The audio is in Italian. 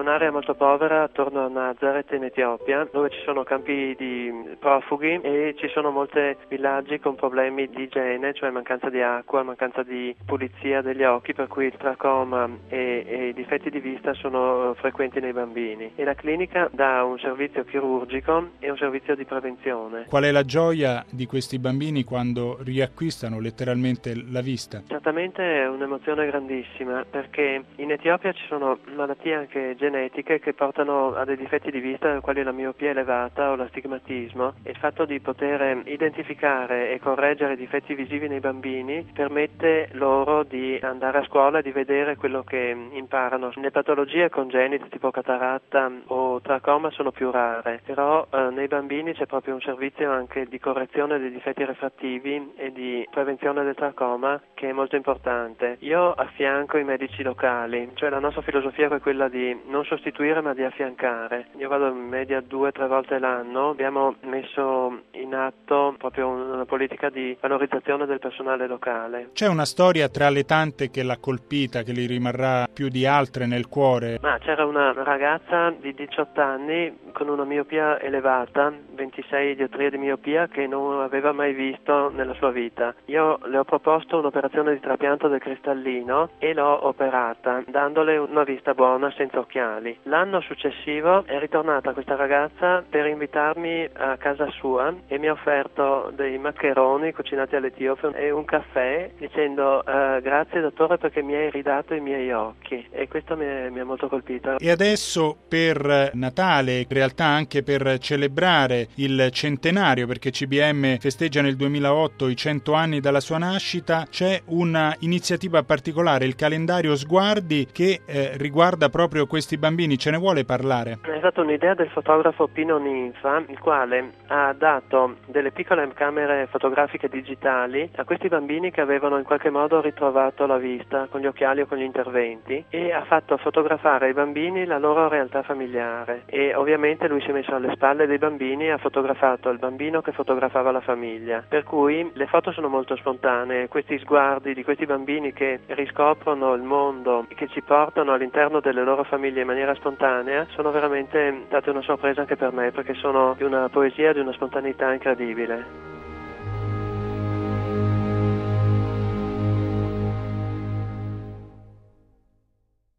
un'area molto povera attorno a Nazareth in Etiopia, dove ci sono campi di profughi e ci sono molti villaggi con problemi di igiene, cioè mancanza di acqua, mancanza di pulizia degli occhi, per cui il tracoma e i difetti di vista sono frequenti nei bambini. E la clinica dà un servizio chirurgico e un servizio di prevenzione. Qual è la gioia di questi bambini quando riacquistano letteralmente la vista? Certamente è un'emozione grandissima, perché in Etiopia ci sono malattie anche genetiche che portano a dei difetti di vista, quali la miopia elevata o l'astigmatismo, e il fatto di poter identificare e correggere i difetti visivi nei bambini permette loro di andare a scuola e di vedere quello che imparano. Le patologie congenite tipo cataratta o tracoma sono più rare, però nei bambini c'è proprio un servizio anche di correzione dei difetti refrattivi e di prevenzione del tracoma che è molto importante. Io affianco i medici locali, cioè la nostra filosofia è quella di non sostituire ma di affiancare. Io vado in media 2-3 volte l'anno, abbiamo messo in atto proprio una politica di valorizzazione del personale locale. C'è una storia tra le tante che l'ha colpita, che gli rimarrà più di altre nel cuore? Ma c'era una ragazza di 18 anni con una miopia elevata, 26 dioptrie di miopia, che non aveva mai visto nella sua vita. Io le ho proposto un'operazione di trapianto del cristallino e l'ho operata, dandole una vista buona senza occhiali. L'anno successivo è ritornata questa ragazza per invitarmi a casa sua e mi ha offerto dei maccheroni cucinati all'etiope e un caffè dicendo grazie dottore perché mi hai ridato i miei occhi, e questo mi ha molto colpito. E adesso per Natale, in realtà anche per celebrare il centenario, perché CBM festeggia nel 2008 i 100 anni dalla sua nascita, c'è una iniziativa particolare, il calendario Sguardi, che riguarda proprio questi bambini. Ce ne vuole parlare? È stata un'idea del fotografo Pino Ninfa, il quale ha dato delle piccole camere fotografiche digitali a questi bambini che avevano in qualche modo ritrovato la vista con gli occhiali o con gli interventi, e ha fatto fotografare ai bambini la loro realtà familiare, e ovviamente lui si è messo alle spalle dei bambini e ha fotografato il bambino che fotografava la famiglia, per cui le foto sono molto spontanee. Questi sguardi di questi bambini che riscoprono il mondo, che ci portano all'interno delle loro famiglie in maniera spontanea, sono veramente state una sorpresa anche per me, perché sono di una poesia, di una spontaneità incredibile.